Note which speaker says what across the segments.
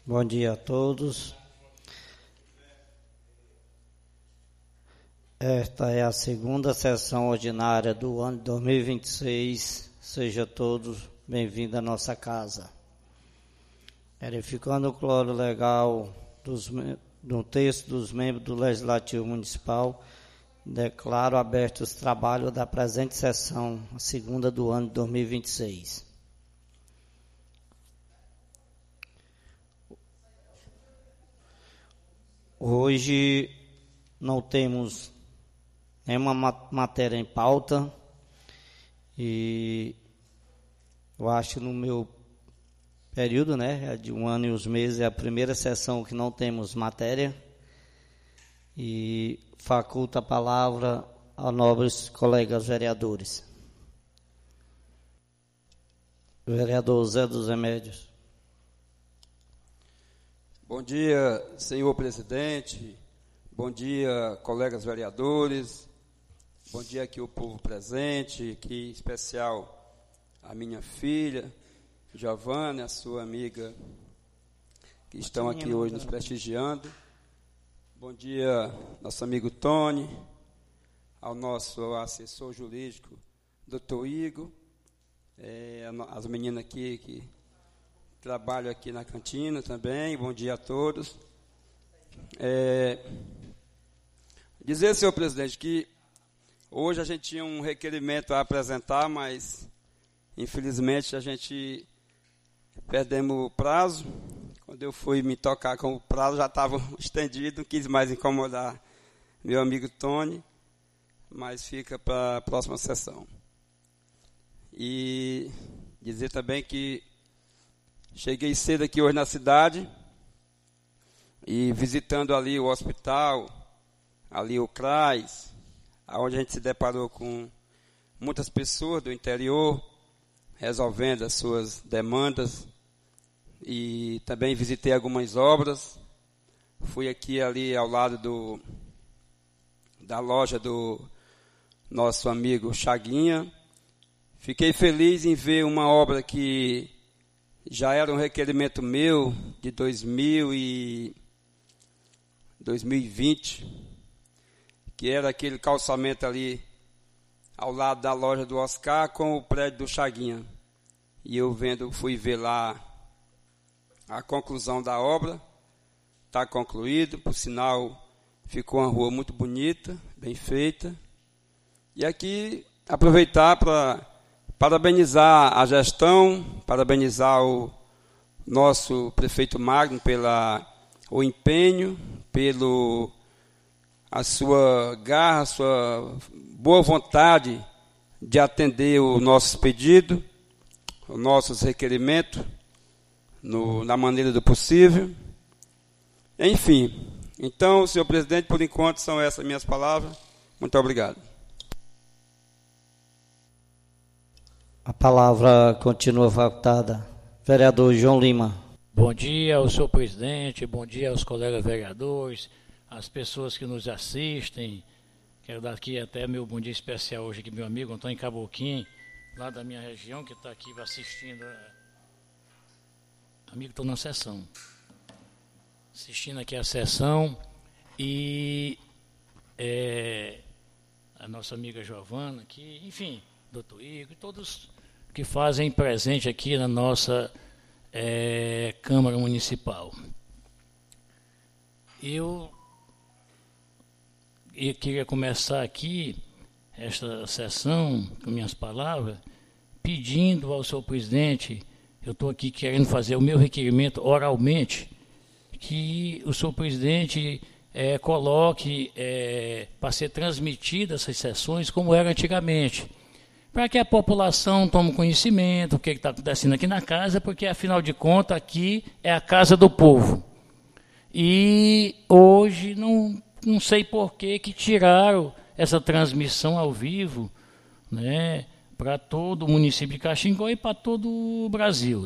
Speaker 1: Bom dia a todos. Esta é a segunda sessão ordinária do ano de 2026. Sejam todos bem-vindos à nossa casa. Verificando o cloro legal do texto dos membros do Legislativo Municipal, declaro aberto os trabalhos da presente sessão, a segunda do ano de 2026. Hoje não temos nenhuma matéria em pauta e eu acho que no meu período, de 1 ano e uns meses, é a primeira sessão que não temos matéria e faculto a palavra a nobres colegas vereadores. Vereador Zé dos Remédios.
Speaker 2: Bom dia, senhor presidente, bom dia, colegas vereadores, bom dia aqui o povo presente, aqui em especial a minha filha, Giovana, a sua amiga, que estão aqui hoje nos prestigiando. Bom dia, nosso amigo Tony, ao nosso assessor jurídico, doutor Igor, as meninas aqui que trabalho aqui na cantina também, bom dia a todos. Dizer, senhor presidente, que hoje a gente tinha um requerimento a apresentar, mas infelizmente a gente perdemos o prazo. Quando eu fui me tocar com o prazo já estava estendido, não quis mais incomodar meu amigo Tony, mas fica para a próxima sessão. E dizer também que cheguei cedo aqui hoje na cidade e visitando ali o hospital, ali o CRAS, onde a gente se deparou com muitas pessoas do interior resolvendo as suas demandas e também visitei algumas obras. Fui aqui ali ao lado da loja do nosso amigo Chaguinha. Fiquei feliz em ver uma obra que já era um requerimento meu de 2020, que era aquele calçamento ali ao lado da loja do Oscar com o prédio do Chaguinha. E eu fui ver lá a conclusão da obra, está concluído, por sinal ficou uma rua muito bonita, bem feita. E aqui aproveitar para parabenizar a gestão, parabenizar o nosso prefeito Magno pelo empenho, a sua garra, a sua boa vontade de atender o nosso pedido, os nossos requerimentos, na maneira do possível. Enfim, então, senhor presidente, por enquanto são essas minhas palavras. Muito obrigado.
Speaker 1: A palavra continua facultada. Vereador João Lima.
Speaker 3: Bom dia ao senhor presidente, bom dia aos colegas vereadores, às pessoas que nos assistem. Quero dar aqui até meu bom dia especial hoje aqui, meu amigo Antônio Caboquim, lá da minha região, que está aqui assistindo. Amigo, estou na sessão. Assistindo aqui a sessão e a nossa amiga Giovana aqui, enfim, doutor Igor, todos que fazem presente aqui na nossa Câmara Municipal. Eu queria começar aqui esta sessão com minhas palavras, pedindo ao senhor presidente, eu estou aqui querendo fazer o meu requerimento oralmente, que o senhor presidente coloque para ser transmitida essas sessões como era antigamente, para que a população tome conhecimento do que está acontecendo aqui na casa, porque, afinal de contas, aqui é a casa do povo. E hoje, não sei por que tiraram essa transmissão ao vivo, para todo o município de Caxingó e para todo o Brasil.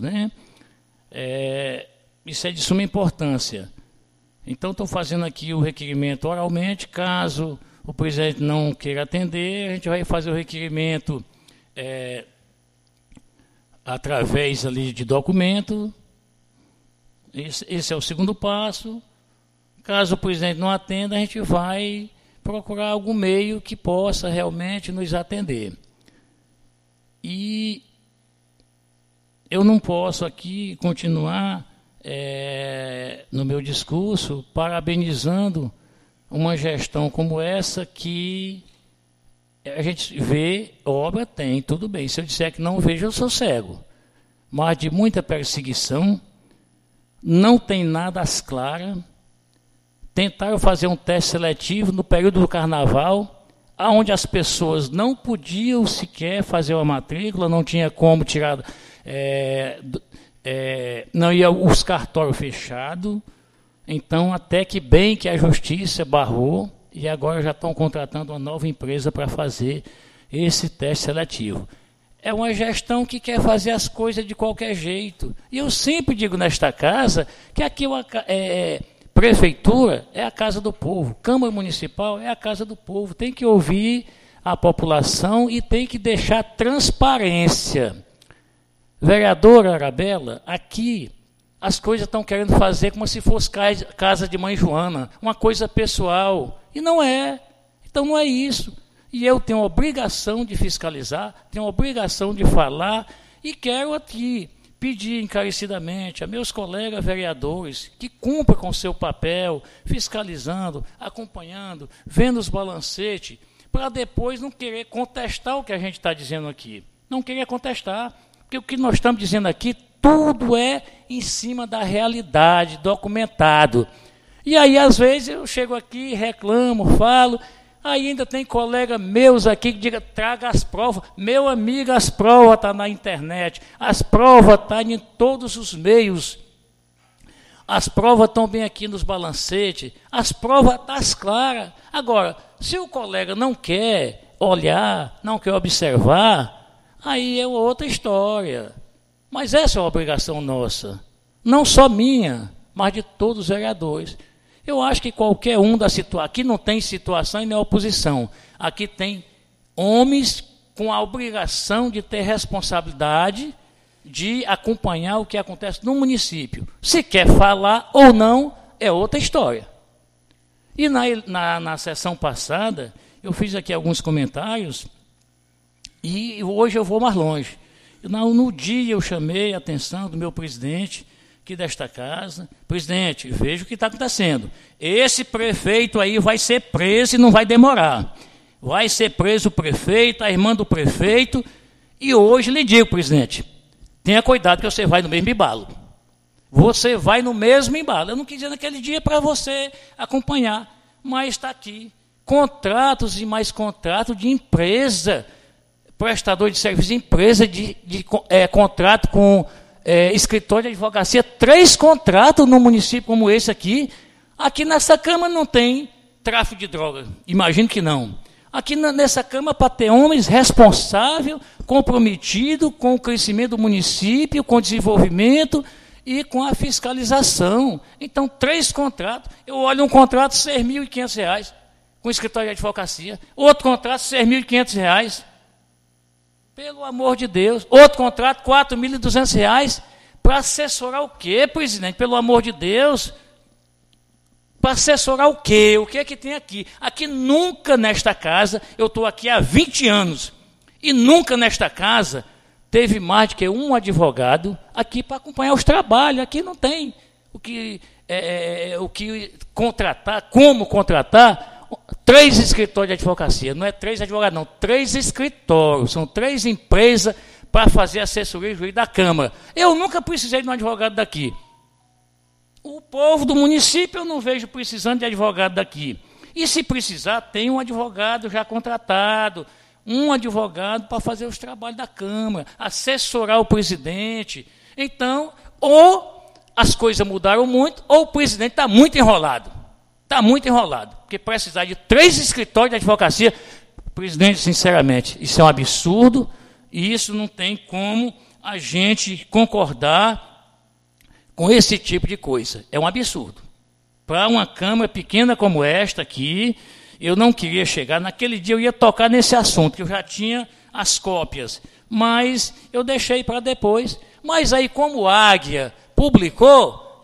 Speaker 3: Isso é de suma importância. Então, estou fazendo aqui o requerimento oralmente. Caso o presidente não queira atender, a gente vai fazer o requerimento através ali de documento, Esse é o segundo passo. Caso o presidente não atenda, a gente vai procurar algum meio que possa realmente nos atender. E eu não posso aqui continuar no meu discurso parabenizando uma gestão como essa, que a gente vê, obra tem, tudo bem. Se eu disser que não vejo, eu sou cego. Mas de muita perseguição, não tem nada às claras. Tentaram fazer um teste seletivo no período do carnaval, onde as pessoas não podiam sequer fazer uma matrícula, não tinha como tirar, não ia os cartórios fechados. Então, até que bem que a justiça barrou, e agora já estão contratando uma nova empresa para fazer esse teste seletivo. É uma gestão que quer fazer as coisas de qualquer jeito. E eu sempre digo nesta casa que aqui prefeitura é a casa do povo, Câmara Municipal é a casa do povo. Tem que ouvir a população e tem que deixar transparência. Vereadora Arabella, aqui as coisas estão querendo fazer como se fosse casa de mãe Joana, uma coisa pessoal. E não é. Então não é isso. E eu tenho a obrigação de fiscalizar, tenho a obrigação de falar, e quero aqui pedir encarecidamente a meus colegas vereadores que cumpram com o seu papel, fiscalizando, acompanhando, vendo os balancetes, para depois não querer contestar o que a gente está dizendo aqui. Não querer contestar, porque o que nós estamos dizendo aqui, tudo é em cima da realidade, documentado. E aí, às vezes, eu chego aqui, reclamo, falo, aí ainda tem colegas meus aqui que digam, traga as provas. Meu amigo, as provas estão na internet, as provas estão em todos os meios. As provas estão bem aqui nos balancetes, as provas estão claras. Agora, se o colega não quer olhar, não quer observar, aí é outra história. Mas essa é uma obrigação nossa, não só minha, mas de todos os vereadores. Eu acho que qualquer um da situação, aqui não tem situação e nem oposição, aqui tem homens com a obrigação de ter responsabilidade de acompanhar o que acontece no município. Se quer falar ou não, é outra história. E na sessão passada, eu fiz aqui alguns comentários, e hoje eu vou mais longe. No dia eu chamei a atenção do meu presidente aqui desta casa. Presidente, veja o que está acontecendo. Esse prefeito aí vai ser preso e não vai demorar. Vai ser preso o prefeito, a irmã do prefeito. E hoje lhe digo, presidente, tenha cuidado que você vai no mesmo embalo. Você vai no mesmo embalo. Eu não quis dizer naquele dia para você acompanhar, mas está aqui. Contratos e mais contratos de empresa, prestador de serviço, empresa de contrato com escritório de advocacia, 3 contratos no município como esse aqui. Aqui nessa Câmara não tem tráfico de droga, imagino que não. Aqui nessa Câmara, para ter homens responsáveis, comprometidos com o crescimento do município, com o desenvolvimento e com a fiscalização. Então, 3 contratos. Eu olho um contrato, R$ 6.500, com o escritório de advocacia. Outro contrato, R$ 6.500. Pelo amor de Deus. Outro contrato, R$ 4.200. Para assessorar o quê, presidente? Pelo amor de Deus. Para assessorar o quê? O que é que tem aqui? Aqui nunca nesta casa, eu estou aqui há 20 anos, e nunca nesta casa teve mais do que um advogado aqui para acompanhar os trabalhos. Aqui não tem o que contratar, como contratar 3 escritórios de advocacia. Não é 3 advogados, não, 3 escritórios. São 3 empresas para fazer assessoria jurídica da Câmara. Eu nunca precisei de um advogado daqui. O povo do município eu não vejo precisando de advogado daqui. E se precisar, tem um advogado já contratado, um advogado para fazer os trabalhos da Câmara, assessorar o presidente. Então, ou as coisas mudaram muito, ou o presidente está muito enrolado. Está muito enrolado. Porque precisar de 3 escritórios de advocacia, presidente, sinceramente, isso é um absurdo, e isso não tem como a gente concordar com esse tipo de coisa. É um absurdo. Para uma Câmara pequena como esta aqui, eu não queria chegar. Naquele dia eu ia tocar nesse assunto, que eu já tinha as cópias, mas eu deixei para depois. Mas aí, como o Águia publicou,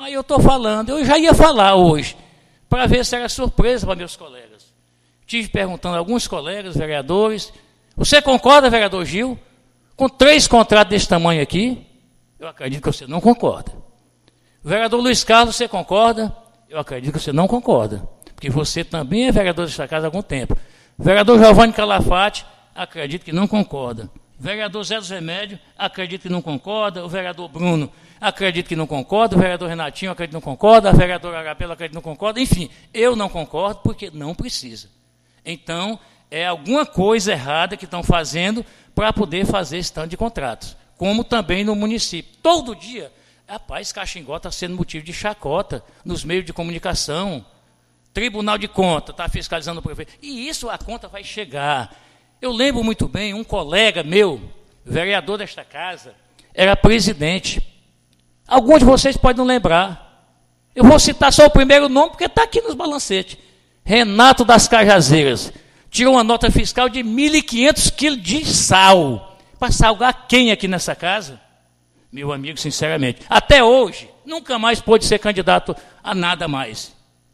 Speaker 3: Aí eu estou falando, eu já ia falar hoje, para ver se era surpresa para meus colegas. Estive perguntando a alguns colegas, vereadores, você concorda, vereador Gil, com 3 contratos desse tamanho aqui? Eu acredito que você não concorda. Vereador Luiz Carlos, você concorda? Eu acredito que você não concorda, porque você também é vereador desta casa há algum tempo. Vereador Giovanni Calafate, acredito que não concorda. Vereador Zé dos Remédios, acredito que não concorda. O vereador Bruno, acredito que não concorda. O vereador Renatinho, acredito que não concorda. A vereadora Arapela, acredito que não concorda. Enfim, eu não concordo porque não precisa. Então, é alguma coisa errada que estão fazendo para poder fazer esse tanto de contratos. Como também no município. Todo dia, rapaz, Caxingó está sendo motivo de chacota nos meios de comunicação. Tribunal de Contas está fiscalizando o prefeito. E isso, a conta vai chegar. Eu lembro muito bem, um colega meu, vereador desta casa, era presidente. Alguns de vocês podem não lembrar. Eu vou citar só o primeiro nome, porque está aqui nos balancetes. Renato das Cajazeiras. Tirou uma nota fiscal de 1.500 quilos de sal. Para salgar quem aqui nessa casa? Meu amigo, sinceramente. Até hoje, nunca mais pôde ser candidato a nada mais.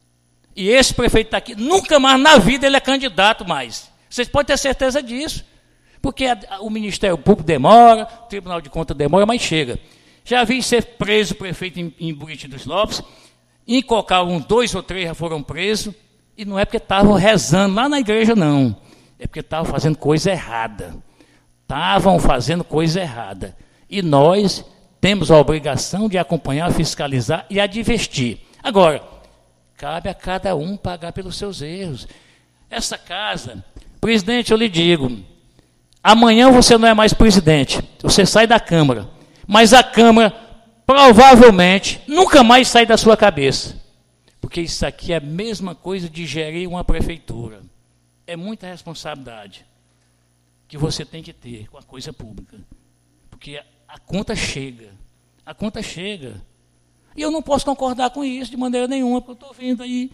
Speaker 3: E esse prefeito está aqui, nunca mais na vida ele é candidato mais. Vocês podem ter certeza disso. Porque o Ministério Público demora, o Tribunal de Contas demora, mas chega. Já vi ser preso o prefeito em Buriti dos Lopes, em Cocal 2 ou 3 já foram presos, e não é porque estavam rezando lá na igreja, não. É porque estavam fazendo coisa errada. Estavam fazendo coisa errada. E nós temos a obrigação de acompanhar, fiscalizar e advertir. Agora, cabe a cada um pagar pelos seus erros. Essa casa, presidente, eu lhe digo, amanhã você não é mais presidente, você sai da Câmara, mas a Câmara provavelmente nunca mais sai da sua cabeça, porque isso aqui é a mesma coisa de gerir uma prefeitura. É muita responsabilidade que você tem que ter com a coisa pública, porque a conta chega, a conta chega. E eu não posso concordar com isso de maneira nenhuma, porque eu estou vendo aí.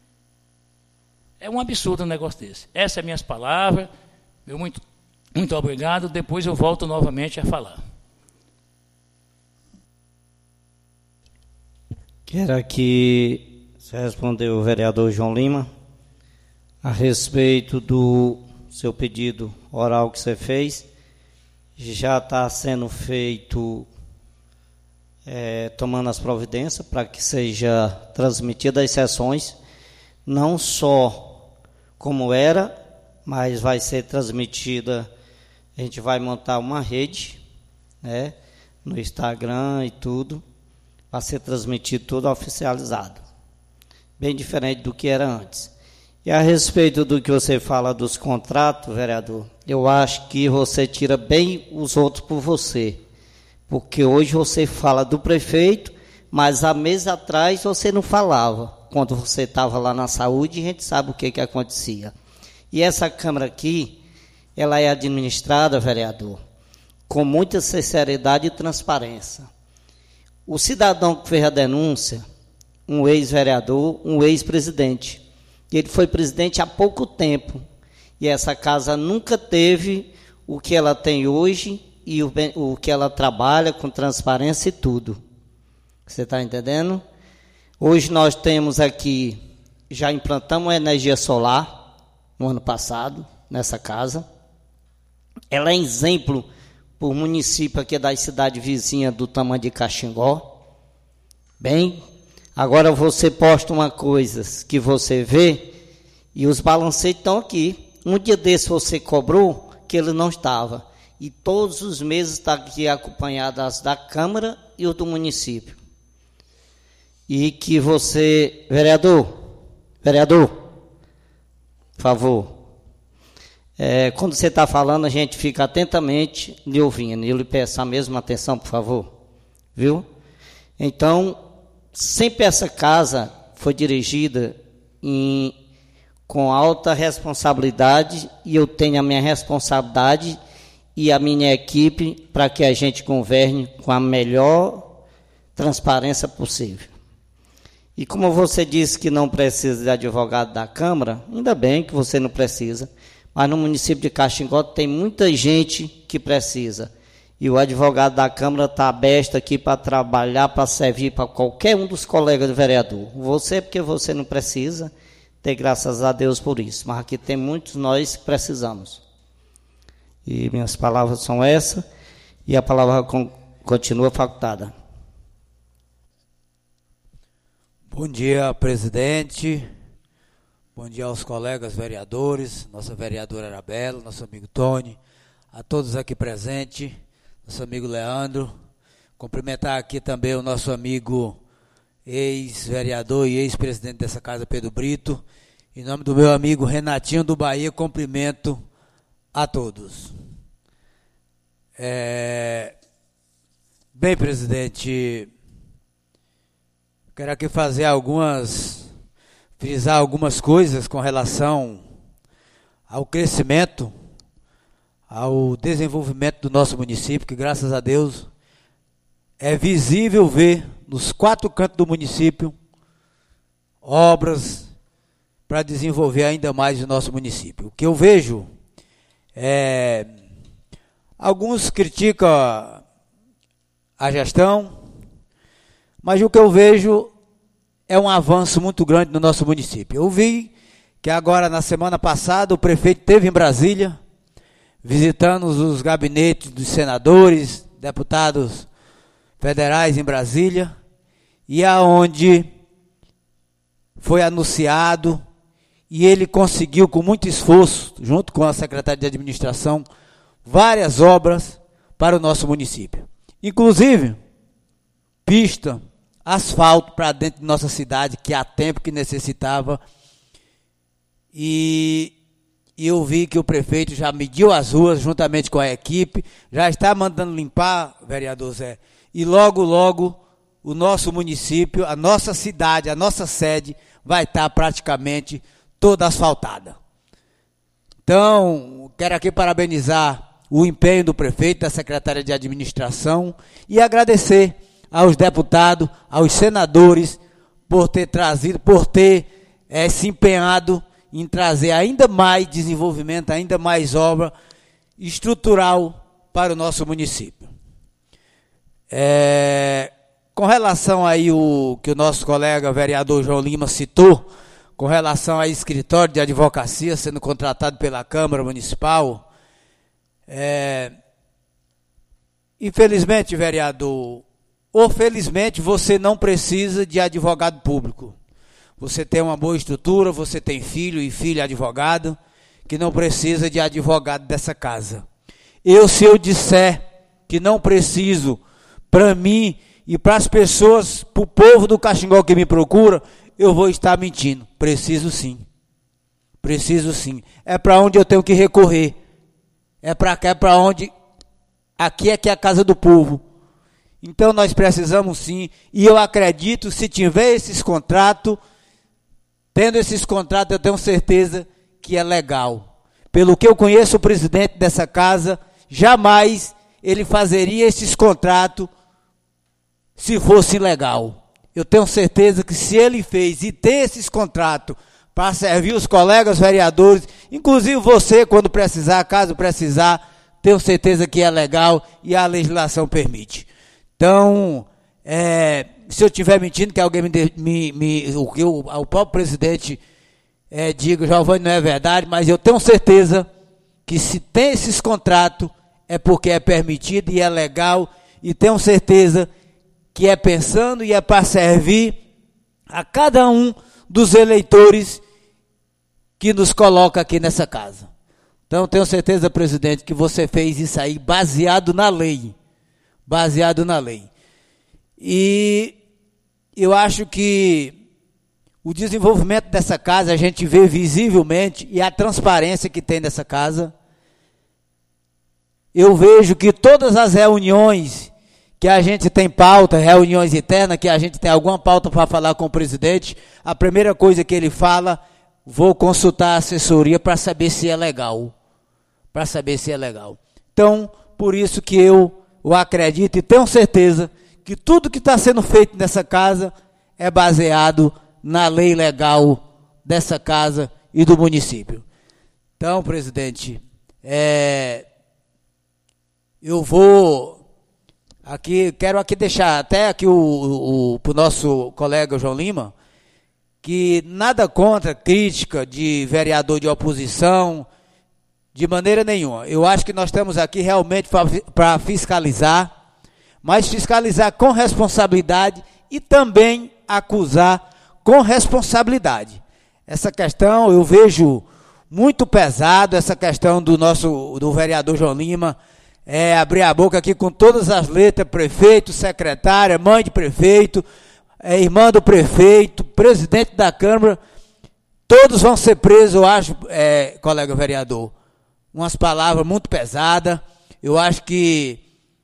Speaker 3: É um absurdo um negócio desse. Essas são minhas palavras. Meu muito obrigado. Depois eu volto novamente a falar.
Speaker 1: Quero aqui responder o vereador João Lima a respeito do seu pedido oral que você fez. Já está sendo feito, tomando as providências para que seja transmitida as sessões, não só como era, mas vai ser transmitida, a gente vai montar uma rede, né, no Instagram e tudo, para ser transmitido tudo oficializado, bem diferente do que era antes. E a respeito do que você fala dos contratos, vereador, eu acho que você tira bem os outros por você, porque hoje você fala do prefeito, mas há meses atrás você não falava. Quando você estava lá na saúde, a gente sabe o que acontecia. E essa Câmara aqui, ela é administrada, vereador, com muita sinceridade e transparência. O cidadão que fez a denúncia, um ex-vereador, um ex-presidente, ele foi presidente há pouco tempo, e essa casa nunca teve o que ela tem hoje e o que ela trabalha com transparência e tudo. Você está entendendo? Hoje nós temos aqui, já implantamos a energia solar no ano passado, nessa casa. Ela é exemplo por município aqui das cidades vizinhas do tamanho de Caxingó. Bem, agora você posta uma coisa que você vê e os balancetes estão aqui. Um dia desse você cobrou que ele não estava. E todos os meses está aqui acompanhado as da Câmara e o do município. E que você, vereador, por favor, quando você está falando, a gente fica atentamente lhe ouvindo. Eu lhe peço a mesma atenção, por favor, viu? Então, sempre essa casa foi dirigida com alta responsabilidade, e eu tenho a minha responsabilidade e a minha equipe para que a gente governe com a melhor transparência possível. E como você disse que não precisa de advogado da Câmara, ainda bem que você não precisa, mas no município de Caxingó tem muita gente que precisa. E o advogado da Câmara está aberto aqui para trabalhar, para servir para qualquer um dos colegas do vereador. Você, porque você não precisa, ter graças a Deus por isso. Mas aqui tem muitos nós que precisamos. E minhas palavras são essas, e a palavra continua facultada.
Speaker 4: Bom dia, presidente. Bom dia aos colegas vereadores, nossa vereadora Arabella, nosso amigo Tony, a todos aqui presentes, nosso amigo Leandro. Cumprimentar aqui também o nosso amigo ex-vereador e ex-presidente dessa casa, Pedro Brito. Em nome do meu amigo Renatinho do Bahia, cumprimento a todos. Bem, presidente, quero aqui frisar algumas coisas com relação ao crescimento, ao desenvolvimento do nosso município, que graças a Deus é visível ver nos 4 cantos do município obras para desenvolver ainda mais o nosso município. O que eu vejo alguns criticam a gestão, mas o que eu vejo é um avanço muito grande no nosso município. Eu vi que agora, na semana passada, o prefeito esteve em Brasília, visitando os gabinetes dos senadores, deputados federais em Brasília, e aonde foi anunciado, e ele conseguiu, com muito esforço, junto com a Secretaria de Administração, várias obras para o nosso município. Inclusive, pista, asfalto para dentro de nossa cidade, que há tempo que necessitava. E eu vi que o prefeito já mediu as ruas, juntamente com a equipe, já está mandando limpar, vereador Zé, e logo, logo, o nosso município, a nossa cidade, a nossa sede, vai estar praticamente toda asfaltada. Então, quero aqui parabenizar o empenho do prefeito, da secretária de administração, e agradecer aos deputados, aos senadores, por ter se empenhado em trazer ainda mais desenvolvimento, ainda mais obra estrutural para o nosso município. Com relação aí o que o nosso colega vereador João Lima citou, com relação a escritório de advocacia sendo contratado pela Câmara Municipal, infelizmente, vereador, ou felizmente, você não precisa de advogado público. Você tem uma boa estrutura, você tem filho e filha advogado, que não precisa de advogado dessa casa. Se eu disser que não preciso, para mim e para as pessoas, para o povo do Caxingó que me procura, eu vou estar mentindo. Preciso sim. Preciso sim. É para onde eu tenho que recorrer. É para cá, é para onde... Aqui é que é a casa do povo. Então nós precisamos sim, e eu acredito, se tiver esses contratos, tendo esses contratos, eu tenho certeza que é legal. Pelo que eu conheço o presidente dessa casa, jamais ele fazeria esses contratos se fosse legal. Eu tenho certeza que se ele fez e tem esses contratos para servir os colegas vereadores, inclusive você, quando precisar, caso precisar, tenho certeza que é legal e a legislação permite. Então, se eu estiver mentindo, que alguém o próprio presidente diga, Giovanni, não é verdade, mas eu tenho certeza que se tem esses contratos, é porque é permitido e é legal, e tenho certeza que é pensando e é para servir a cada um dos eleitores que nos coloca aqui nessa casa. Então, tenho certeza, presidente, que você fez isso aí baseado na lei. Baseado na lei. E eu acho que o desenvolvimento dessa casa, a gente vê visivelmente, e a transparência que tem nessa casa. Eu vejo que todas as reuniões que a gente tem pauta, reuniões internas, que a gente tem alguma pauta para falar com o presidente, a primeira coisa que ele fala, vou consultar a assessoria para saber se é legal. Para saber se é legal. Então, por isso que eu acredito e tenho certeza que tudo que está sendo feito nessa casa é baseado na lei legal dessa casa e do município. Então, presidente, eu vou Quero deixar até aqui para o nosso colega João Lima, que nada contra crítica de vereador de oposição, de maneira nenhuma. Eu acho que nós estamos aqui realmente para fiscalizar, mas fiscalizar com responsabilidade e também acusar com responsabilidade. Essa questão eu vejo muito pesado, essa questão do vereador João Lima, abrir a boca aqui com todas as letras, prefeito, secretária, mãe de prefeito, irmã do prefeito, presidente da Câmara, todos vão ser presos, eu acho, colega vereador. Umas palavras muito pesadas. Eu acho que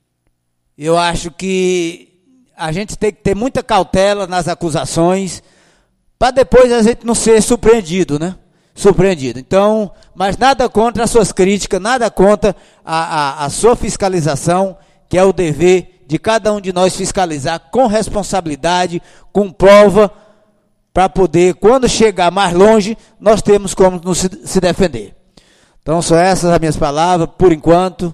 Speaker 4: a gente tem que ter muita cautela nas acusações, para depois a gente não ser surpreendido, né? Surpreendido. Então, mas nada contra as suas críticas, nada contra a sua fiscalização, que é o dever de cada um de nós fiscalizar com responsabilidade, com prova, para poder, quando chegar mais longe, nós temos como se defender. Então, são essas as minhas palavras, por enquanto,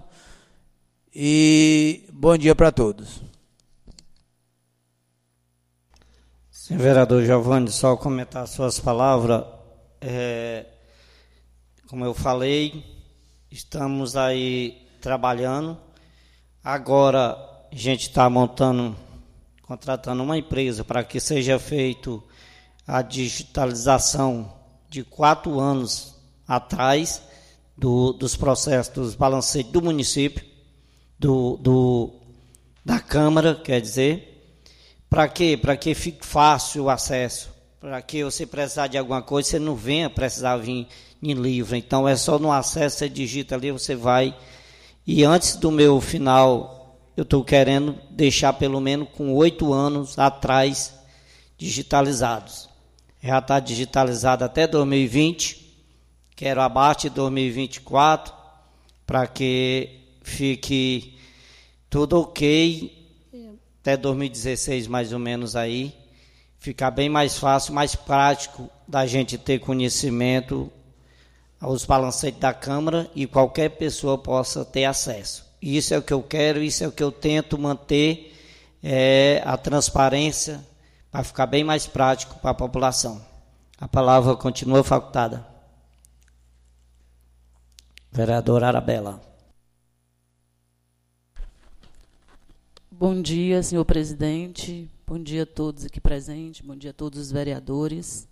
Speaker 4: e bom dia para todos.
Speaker 1: Senhor vereador Giovanni, só comentar suas palavras. Como eu falei, estamos aí trabalhando. Agora a gente está contratando uma empresa para que seja feito a digitalização de 4 anos atrás dos processos dos balanceios do município, da Câmara, quer dizer. Para quê? Para que fique fácil o acesso. Para que você precisar de alguma coisa, você não venha precisar vir em livro. Então, é só no acesso, você digita ali, você vai. E antes do meu final, eu estou querendo deixar pelo menos com 8 anos atrás digitalizados. Já está digitalizado até 2020. Quero abaixo de 2024, para que fique tudo ok. Até 2016, mais ou menos aí, ficar bem mais fácil, mais prático da gente ter conhecimento aos balanceios da Câmara e qualquer pessoa possa ter acesso. Isso é o que eu quero, isso é o que eu tento manter, a transparência, para ficar bem mais prático para a população. A palavra continua facultada. Vereador Arabella.
Speaker 5: Bom dia, senhor presidente. Bom dia a todos aqui presentes. Bom dia a todos os vereadores.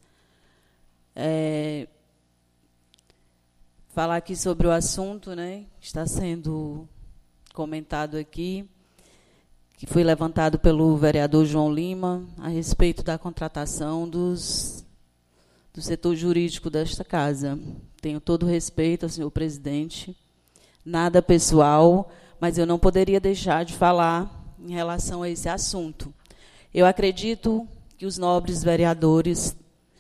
Speaker 5: Falar aqui sobre o assunto, né, que está sendo comentado aqui, que foi levantado pelo vereador João Lima, a respeito da contratação do setor jurídico desta casa. Tenho todo o respeito ao senhor presidente, nada pessoal, mas eu não poderia deixar de falar em relação a esse assunto. Eu acredito que os nobres vereadores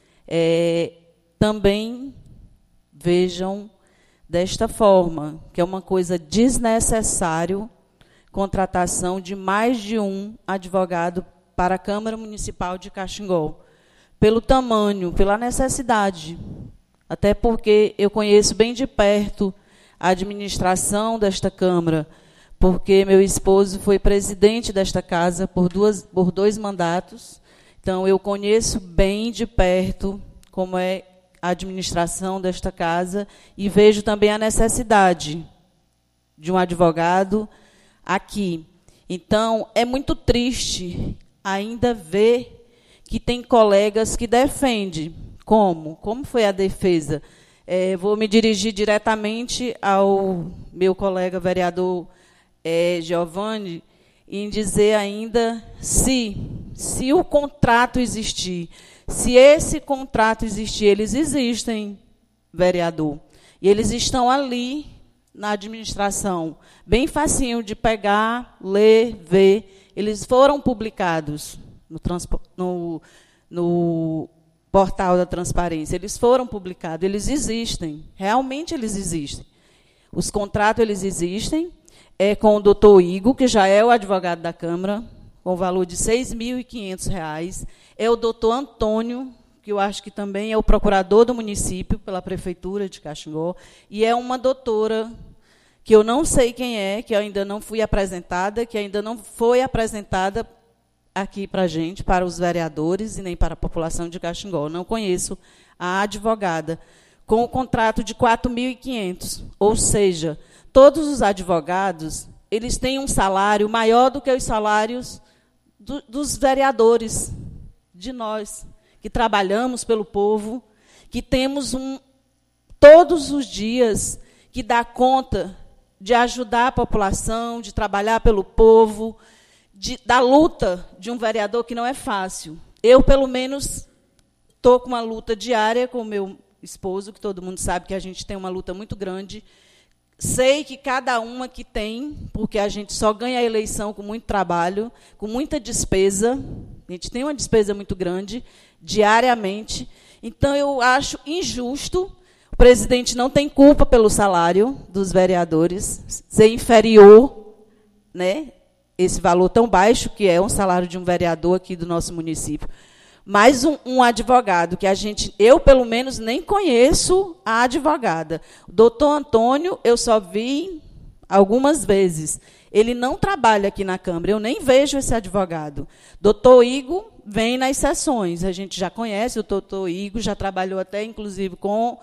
Speaker 5: também vejam desta forma, que é uma coisa desnecessária contratação de mais de um advogado para a Câmara Municipal de Caxingó, pelo tamanho, pela necessidade, até porque eu conheço bem de perto a administração desta Câmara, porque meu esposo foi presidente desta casa por 2 mandatos, então eu conheço bem de perto como é a administração desta casa e vejo também a necessidade de um advogado aqui. Então, é muito triste ainda ver que tem colegas que defendem. Como foi a defesa? Vou me dirigir diretamente ao meu colega vereador Giovanni, em dizer ainda se o contrato existir, se esse contrato existir, eles existem, vereador, e eles estão ali na administração, bem facinho de pegar, ler, ver, eles foram publicados no portal da transparência, eles foram publicados, eles existem, realmente eles existem. Os contratos, eles existem, com o doutor Igor, que já é o advogado da Câmara, com o valor de R$ 6.500. É o doutor Antônio, que eu acho que também é o procurador do município, pela Prefeitura de Caxingó, e é uma doutora que eu não sei quem é, que eu ainda não fui apresentada, que ainda não foi apresentada aqui para a gente, para os vereadores e nem para a população de Caxingó. Não conheço a advogada com o contrato de 4.500, ou seja, todos os advogados, eles têm um salário maior do que os salários dos vereadores, de nós, que trabalhamos pelo povo, que temos todos os dias que dá conta de ajudar a população, de trabalhar pelo povo, da luta de um vereador que não é fácil. Eu, pelo menos, estou com uma luta diária com o meu esposo, que todo mundo sabe que a gente tem uma luta muito grande. Sei que cada uma que tem, porque a gente só ganha a eleição com muito trabalho, com muita despesa. A gente tem uma despesa muito grande, diariamente. Então, eu acho injusto. O presidente não tem culpa pelo salário dos vereadores ser inferior, né, esse valor tão baixo, que é um salário de um vereador aqui do nosso município. Mas um advogado que eu, pelo menos, nem conheço a advogada. O doutor Antônio, eu só vi algumas vezes. Ele não trabalha aqui na Câmara, eu nem vejo esse advogado. Doutor Igor vem nas sessões, a gente já conhece o doutor Igor, já trabalhou até, inclusive, com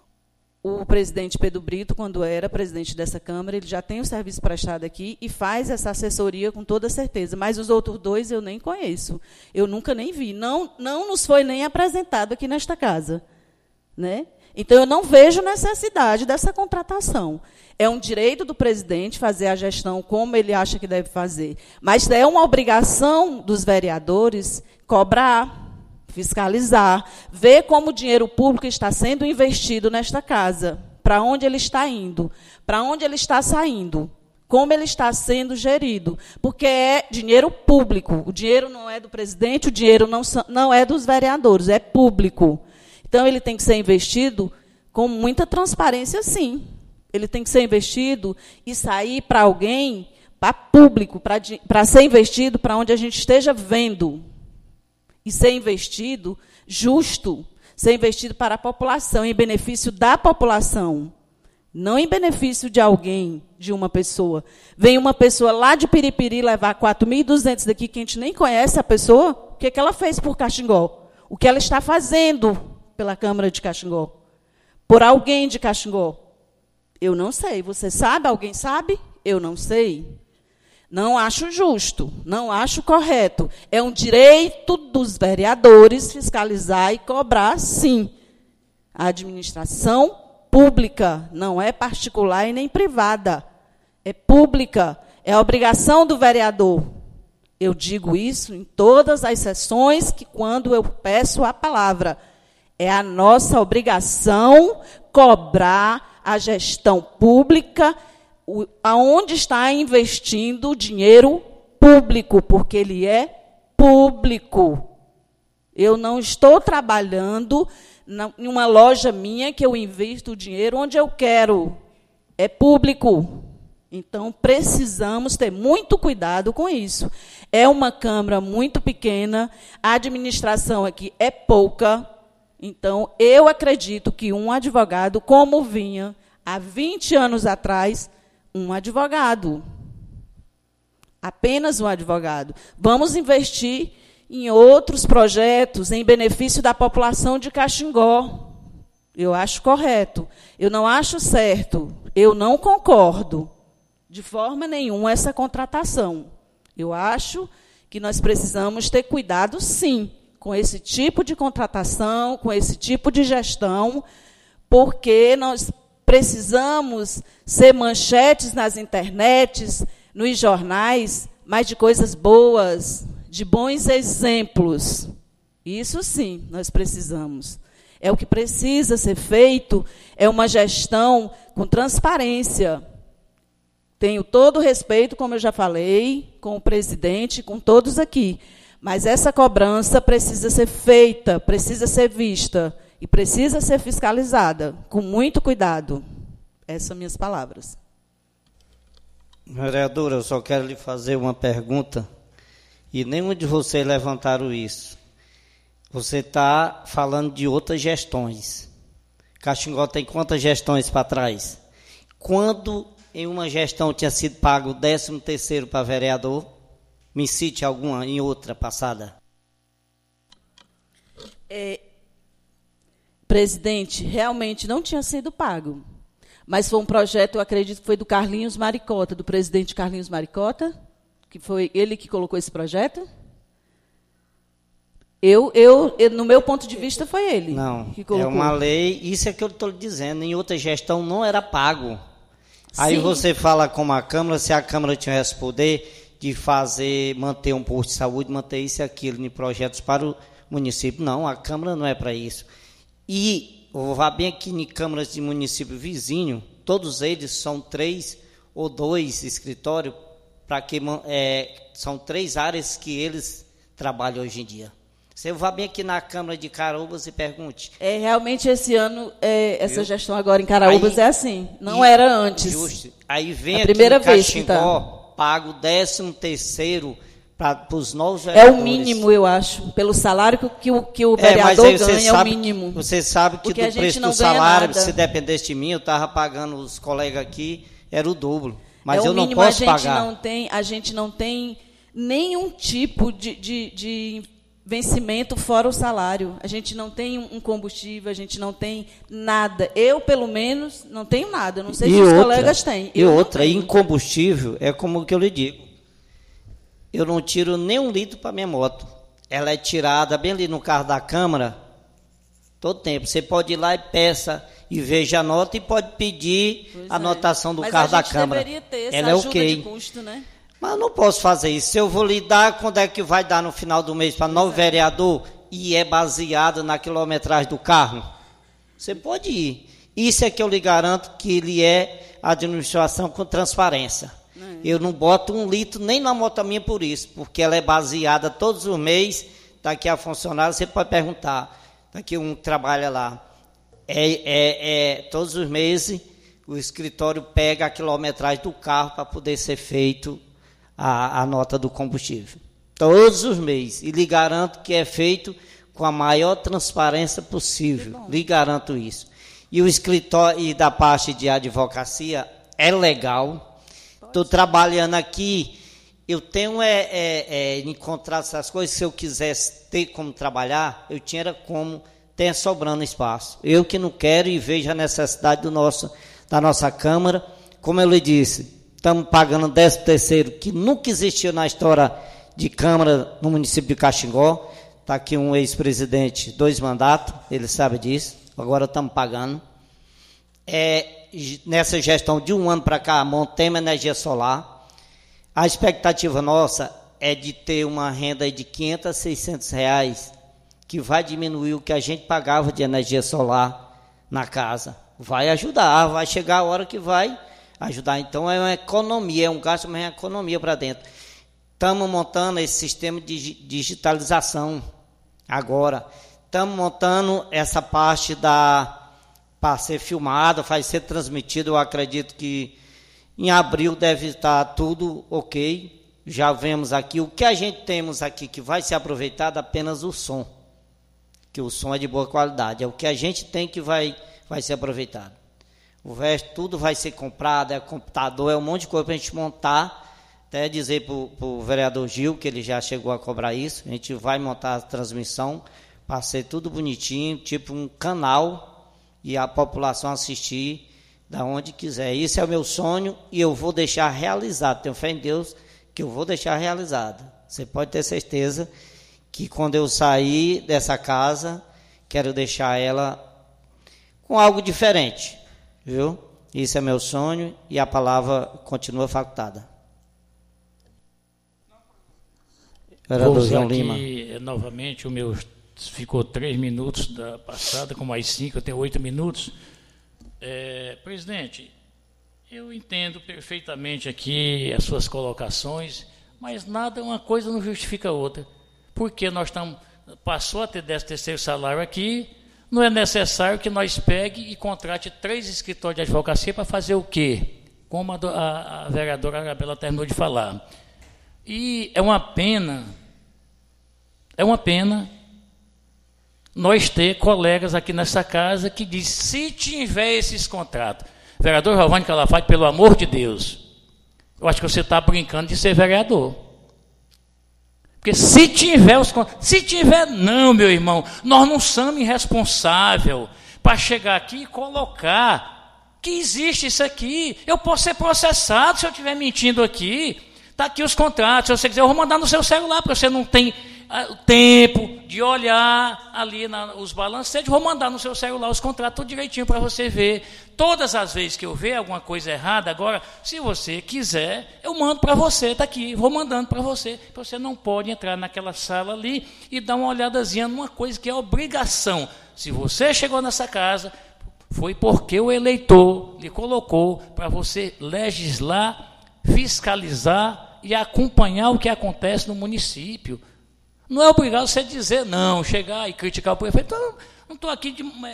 Speaker 5: o presidente Pedro Brito, quando era presidente dessa Câmara, ele já tem o serviço prestado aqui e faz essa assessoria com toda certeza. Mas os outros dois eu nem conheço. Eu nunca nem vi. Não nos foi nem apresentado aqui nesta casa, né? Então, eu não vejo necessidade dessa contratação. É um direito do presidente fazer a gestão como ele acha que deve fazer. Mas é uma obrigação dos vereadores cobrar, fiscalizar, ver como o dinheiro público está sendo investido nesta casa, para onde ele está indo, para onde ele está saindo, como ele está sendo gerido, porque é dinheiro público. O dinheiro não é do presidente, o dinheiro não é dos vereadores, é público. Então, ele tem que ser investido com muita transparência, sim. Ele tem que ser investido e sair para alguém, para público, para ser investido para onde a gente esteja vendo. E ser investido justo, ser investido para a população, em benefício da população, não em benefício de alguém, de uma pessoa. Vem uma pessoa lá de Piripiri levar 4.200 daqui, que a gente nem conhece a pessoa, o que ela fez por Caxingó? O que ela está fazendo pela Câmara de Caxingó? Por alguém de Caxingó? Eu não sei. Você sabe? Alguém sabe? Eu não sei. Não acho justo, não acho correto. É um direito dos vereadores fiscalizar e cobrar, sim. A administração pública, não é particular e nem privada. É pública, é a obrigação do vereador. Eu digo isso em todas as sessões que, quando eu peço a palavra, é a nossa obrigação cobrar a gestão pública, aonde está investindo o dinheiro público, porque ele é público. Eu não estou trabalhando em uma loja minha que eu invisto o dinheiro onde eu quero. É público. Então, precisamos ter muito cuidado com isso. É uma Câmara muito pequena, a administração aqui é pouca. Então, eu acredito que um advogado, como vinha há 20 anos atrás, um advogado. Apenas um advogado. Vamos investir em outros projetos em benefício da população de Caxingó. Eu acho correto. Eu não acho certo. Eu não concordo de forma nenhuma essa contratação. Eu acho que nós precisamos ter cuidado, sim, com esse tipo de contratação, com esse tipo de gestão, porque nós precisamos ser manchetes nas internets, nos jornais, mas de coisas boas, de bons exemplos. Isso sim, nós precisamos. É o que precisa ser feito, é uma gestão com transparência. Tenho todo o respeito, como eu já falei, com o presidente, com todos aqui. Mas essa cobrança precisa ser feita, precisa ser vista e precisa ser fiscalizada, com muito cuidado. Essas são minhas palavras.
Speaker 1: Vereadora, eu só quero lhe fazer uma pergunta, e nenhum de vocês levantaram isso. Você está falando de outras gestões. Caxingó tem quantas gestões para trás? Quando em uma gestão tinha sido pago o 13º para vereador? Me cite alguma em outra passada.
Speaker 5: Presidente, realmente não tinha sido pago. Mas foi um projeto, eu acredito que foi do Carlinhos Maricota, do presidente Carlinhos Maricota, que foi ele que colocou esse projeto? No meu ponto de vista, foi ele que colocou.
Speaker 1: É uma lei, isso é que eu estou lhe dizendo, em outra gestão não era pago. Aí
Speaker 5: Sim.
Speaker 1: você fala como a Câmara, se a Câmara tivesse poder de manter um posto de saúde, manter isso e aquilo em projetos para o município. Não, a Câmara não é para isso. E eu vou bem aqui em câmaras de município vizinho, todos eles são 3 ou 2 escritórios, são 3 áreas que eles trabalham hoje em dia. Você vá bem aqui na Câmara de Caraúbas e pergunte.
Speaker 5: Realmente esse ano, essa gestão agora em Caraúbas é assim, não era antes.
Speaker 1: Justo. Aí vem
Speaker 5: a
Speaker 1: aqui
Speaker 5: primeira
Speaker 1: em
Speaker 5: vez
Speaker 1: Caxingó, paga o 13º para os novos
Speaker 5: É
Speaker 1: vereadores.
Speaker 5: o mínimo, eu acho, pelo salário que o vereador ganha, é o mínimo.
Speaker 1: Você sabe que
Speaker 5: Porque
Speaker 1: do preço do salário, se dependesse de mim, eu estava pagando os colegas aqui, era o dobro. Mas eu não posso pagar.
Speaker 5: A gente não tem nenhum tipo de vencimento fora o salário. A gente não tem um combustível, a gente não tem nada. Eu, pelo menos, não tenho nada. Eu não sei se os colegas têm.
Speaker 1: Em combustível, é como que eu lhe digo. Eu não tiro nem 1 litro para minha moto. Ela é tirada bem ali no carro da Câmara, todo tempo. Você pode ir lá e peça e veja a nota e pode pedir a anotação do carro da Câmara.
Speaker 5: Mas a gente deveria ter essa
Speaker 1: ela
Speaker 5: ajuda
Speaker 1: é
Speaker 5: de custo, né?
Speaker 1: Mas eu não posso fazer isso. Se eu vou lhe dar, quando é que vai dar no final do mês para novo vereador e é baseado na quilometragem do carro? Você pode ir. Isso é que eu lhe garanto que ele é administração com transparência. Eu não boto 1 litro nem na moto minha por isso, porque ela é baseada todos os meses. Está aqui a funcionária, você pode perguntar. Está aqui um que trabalha lá. Todos os meses o escritório pega a quilometragem do carro para poder ser feito a nota do combustível. Todos os meses. E lhe garanto que é feito com a maior transparência possível. Lhe garanto isso. E o escritório e da parte de advocacia é legal. Estou trabalhando aqui, eu tenho encontrar essas coisas. Se eu quisesse ter como trabalhar, eu tinha como ter sobrando espaço. Eu que não quero e vejo a necessidade da nossa Câmara. Como eu lhe disse, estamos pagando 13º, que nunca existiu na história de Câmara no município de Caxingó. Está aqui um ex-presidente, 2 mandatos, ele sabe disso. Agora estamos pagando. Nessa gestão de 1 ano para cá, montemos energia solar. A expectativa nossa é de ter uma renda de R$500 a R$600, que vai diminuir o que a gente pagava de energia solar na casa. Vai ajudar, vai chegar a hora que vai ajudar. Então é uma economia, é um gasto, mas é uma economia para dentro. Estamos montando esse sistema de digitalização agora. Estamos montando essa parte para ser filmado, vai ser transmitido. Eu acredito que em abril deve estar tudo ok. Já vemos aqui. O que a gente temos aqui que vai ser aproveitado apenas o som. Que o som é de boa qualidade. É o que a gente tem que vai ser aproveitado. O resto tudo vai ser comprado, é computador, é um monte de coisa para a gente montar. Até dizer para o vereador Gil, que ele já chegou a cobrar isso. A gente vai montar a transmissão para ser tudo bonitinho, tipo um canal, e a população assistir da onde quiser. Isso é o meu sonho e eu vou deixar realizado. Tenho fé em Deus que eu vou deixar realizado. Você pode ter certeza que quando eu sair dessa casa, quero deixar ela com algo diferente, viu? Isso é meu sonho e a palavra continua facultada.
Speaker 3: Vou usar aqui novamente o meu... Ficou 3 minutos da passada, com mais 5, eu tenho 8 minutos. Presidente, eu entendo perfeitamente aqui as suas colocações, mas nada, uma coisa não justifica a outra. Porque passou a ter 13º salário aqui, não é necessário que nós pegue e contrate 3 escritórios de advocacia para fazer o quê? Como a vereadora Arabella terminou de falar. E é uma pena nós ter colegas aqui nessa casa que dizem, se tiver esses contratos, Vereador Giovanni Calafate, pelo amor de Deus, eu acho que você está brincando de ser vereador. Porque se tiver, não, meu irmão, nós não somos irresponsáveis para chegar aqui e colocar que existe isso aqui. Eu posso ser processado se eu estiver mentindo aqui. Está aqui os contratos. Se você quiser, eu vou mandar no seu celular, porque você não tem tempo de olhar ali os balancetes. Vou mandar no seu celular os contratos tudo direitinho para você ver. Todas as vezes que eu ver alguma coisa errada, agora, se você quiser, eu mando para você, está aqui, vou mandando para você. Você não pode entrar naquela sala ali e dar uma olhadazinha numa coisa que é obrigação. Se você chegou nessa casa, foi porque o eleitor lhe colocou para você legislar, fiscalizar e acompanhar o que acontece no município. Não é obrigado você dizer não, chegar e criticar o prefeito. Não estou aqui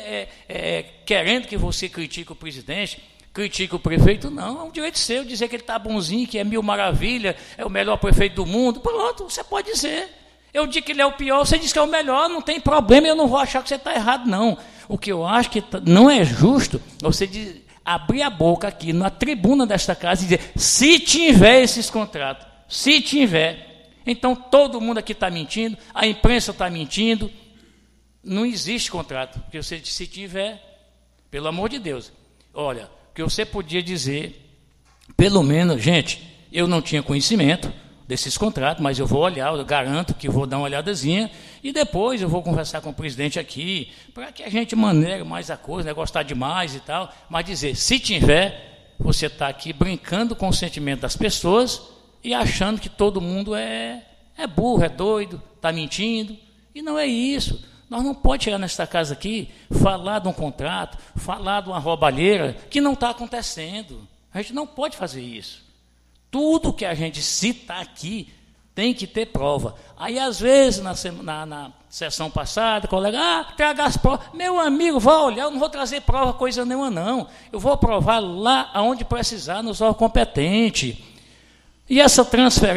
Speaker 3: querendo que você critique o presidente, critique o prefeito, não. É um direito seu dizer que ele está bonzinho, que é mil maravilha, é o melhor prefeito do mundo. Pronto, você pode dizer. Eu digo que ele é o pior, você diz que é o melhor, não tem problema, eu não vou achar que você está errado, não. O que eu acho que não é justo, você abrir a boca aqui na tribuna desta casa e dizer, se tiver esses contratos, se tiver, então todo mundo aqui está mentindo, a imprensa está mentindo, não existe contrato, porque você, se tiver, pelo amor de Deus, olha, o que você podia dizer, pelo menos, gente, eu não tinha conhecimento desses contratos, mas eu vou olhar, eu garanto que vou dar uma olhadazinha, e depois eu vou conversar com o presidente aqui, para que a gente maneire mais a coisa, né, gostar demais e tal, mas dizer, se tiver, você está aqui brincando com o sentimento das pessoas e achando que todo mundo é burro, é doido, está mentindo, e não é isso. Nós não podemos chegar nesta casa aqui, falar de um contrato, falar de uma roubalheira que não está acontecendo. A gente não pode fazer isso. Tudo que a gente cita aqui tem que ter prova. Aí, às vezes, na sessão passada, o colega, traga as provas. Meu amigo, vá olhar, eu não vou trazer prova coisa nenhuma, não. Eu vou provar lá onde precisar, nos órgãos competentes. E essa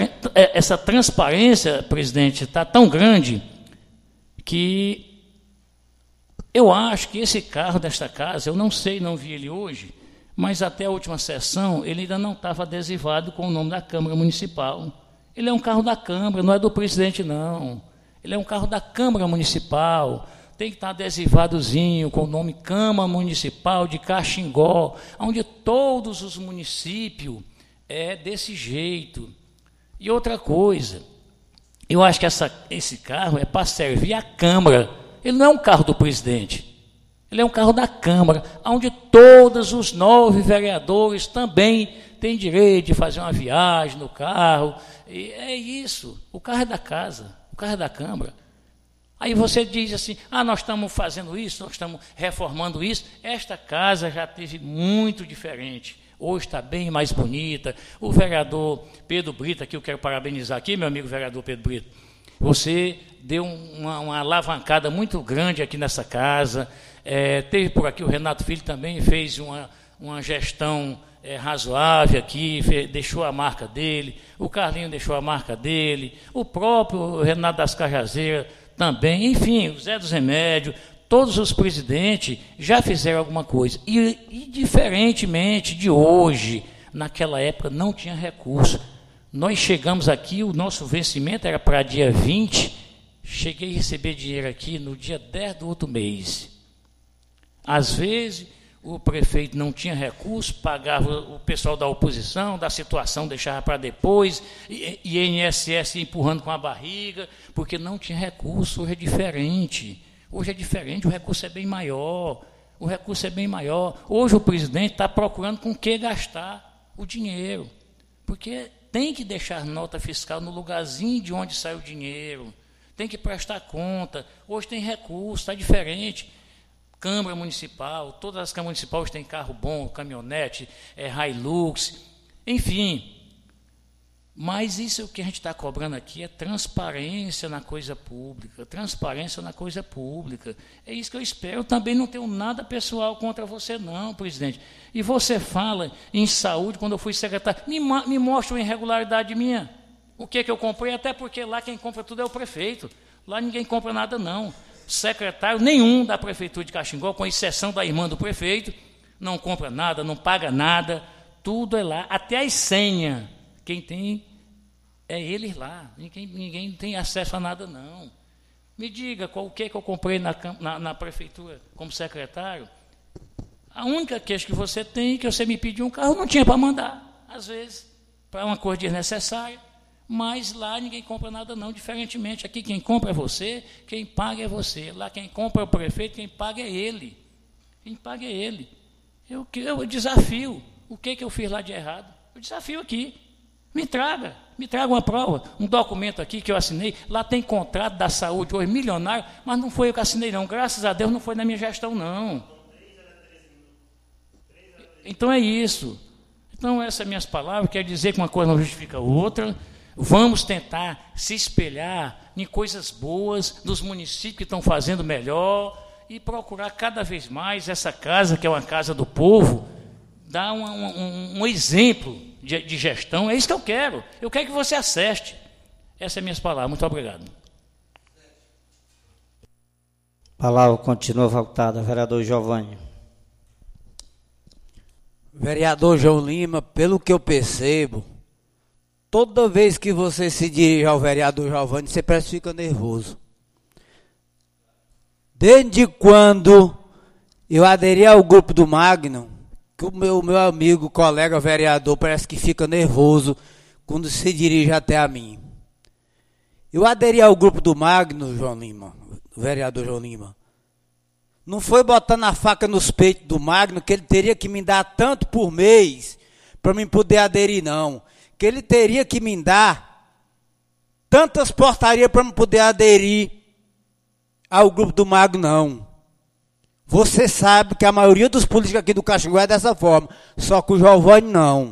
Speaker 3: transparência, presidente, está tão grande que eu acho que esse carro desta casa, eu não sei, não vi ele hoje, mas até a última sessão ele ainda não estava adesivado com o nome da Câmara Municipal. Ele é um carro da Câmara, não é do presidente, não. Ele é um carro da Câmara Municipal, tem que estar adesivadozinho com o nome Câmara Municipal de Caxingó, onde todos os municípios é desse jeito. E outra coisa, eu acho que esse carro é para servir a Câmara. Ele não é um carro do presidente. Ele é um carro da Câmara, onde todos os 9 vereadores também têm direito de fazer uma viagem no carro. E é isso. O carro é da casa, o carro é da Câmara. Aí você diz assim, nós estamos fazendo isso, nós estamos reformando isso. Esta casa já teve muito diferente. Hoje está bem mais bonita. O vereador Pedro Brito, aqui eu quero parabenizar aqui, meu amigo vereador Pedro Brito. Você deu uma alavancada muito grande aqui nessa casa. Teve por aqui o Renato Filho também, fez uma gestão razoável aqui, deixou a marca dele, o Carlinho deixou a marca dele, o próprio Renato das Cajazeiras também, enfim, o Zé dos Remédios, todos os presidentes já fizeram alguma coisa. E diferentemente de hoje, naquela época não tinha recurso. Nós chegamos aqui, o nosso vencimento era para dia 20, cheguei a receber dinheiro aqui no dia 10 do outro mês. Às vezes, o prefeito não tinha recurso, pagava o pessoal da oposição, da situação deixava para depois, e INSS empurrando com a barriga, porque não tinha recurso. Hoje é diferente. Hoje é diferente, o recurso é bem maior. O recurso é bem maior. Hoje o presidente está procurando com que gastar o dinheiro, porque tem que deixar nota fiscal no lugarzinho de onde sai o dinheiro, tem que prestar conta. Hoje tem recurso, está diferente. Câmara Municipal, todas as câmaras municipais têm carro bom, caminhonete, Hilux, enfim. Mas isso que a gente está cobrando aqui é transparência na coisa pública, transparência na coisa pública. É isso que eu espero. Eu também não tenho nada pessoal contra você, não, presidente. E você fala em saúde, quando eu fui secretário, me mostra uma irregularidade minha. O que eu comprei, até porque lá quem compra tudo é o prefeito. Lá ninguém compra nada, não. Secretário nenhum da Prefeitura de Caxingó, com exceção da irmã do prefeito, Não compra nada, não paga nada, tudo é lá, até as senhas. Quem tem é eles lá, ninguém tem acesso a nada, não. Me diga o que eu comprei na prefeitura como secretário. A única queixa que você tem é que você me pediu um carro, não tinha para mandar, às vezes, para uma coisa desnecessária, mas lá ninguém compra nada não, diferentemente. Aqui quem compra é você, quem paga é você. Lá quem compra é o prefeito, quem paga é ele. Quem paga é ele. Eu desafio. O que eu fiz lá de errado? Eu desafio aqui. Me traga uma prova, um documento aqui que eu assinei. Lá tem contrato da saúde hoje milionário, mas não foi eu que assinei não. Graças a Deus não foi na minha gestão não. Então é isso. Então essas minhas palavras quer dizer que uma coisa não justifica outra. Vamos tentar se espelhar em coisas boas dos municípios que estão fazendo melhor e procurar cada vez mais essa casa, que é uma casa do povo, dar um exemplo de gestão. É isso que eu quero. Eu quero que você acerte. Essas são minhas palavras. Muito obrigado.
Speaker 1: A palavra continua facultada, vereador Giovanni.
Speaker 4: Vereador João Lima, pelo que eu percebo, toda vez que você se dirige ao vereador Giovanni, você parece que fica nervoso. Desde quando eu aderi ao grupo do Magno, que o meu amigo, colega vereador, parece que fica nervoso quando se dirige até a mim. Eu aderi ao grupo do Magno, João Lima, vereador João Lima. Não foi botando a faca nos peitos do Magno que ele teria que me dar tanto por mês para mim poder aderir, não. Que ele teria que me dar tantas portarias para eu poder aderir ao grupo do Magno, não. Você sabe que a maioria dos políticos aqui do Caxangá é dessa forma, só que o Giovanni não.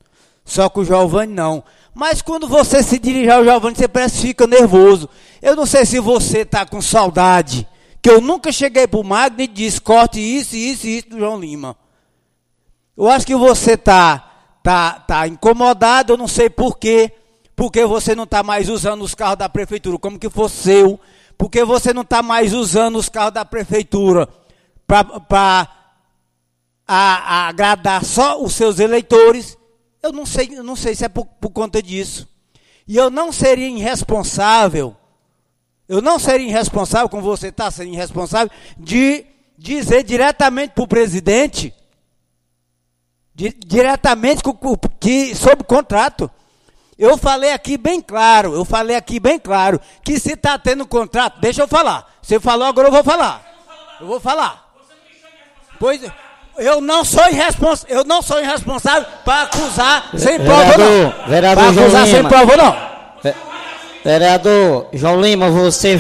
Speaker 4: Mas quando você se dirige ao Giovanni, você parece que fica nervoso. Eu não sei se você está com saudade, que eu nunca cheguei para o Magno e disse, corte isso do João Lima. Eu acho que você está incomodado, eu não sei por quê, porque você não está mais usando os carros da prefeitura como que fosse seu, porque você não está mais usando os carros da prefeitura para agradar só os seus eleitores. Eu não sei se é por conta disso. E eu não seria irresponsável, como você está sendo irresponsável, de dizer diretamente para o presidente, diretamente sobre o contrato. Eu falei aqui bem claro, que se está tendo contrato, deixa eu falar. Você falou, agora eu vou falar. Pois eu não sou irresponsável para acusar sem prova, não.
Speaker 1: Vereador João Lima.
Speaker 4: Sem prova, não.
Speaker 1: Vereador João Lima, você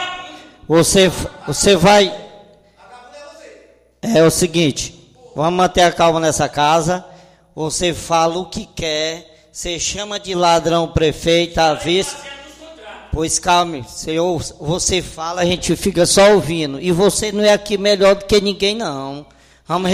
Speaker 1: vai... É o seguinte, vamos manter a calma nessa casa. Você fala o que quer, você chama de ladrão o prefeito, a vice. Pois calme, você fala, a gente fica só ouvindo. E você não é aqui melhor do que ninguém, não. Vamos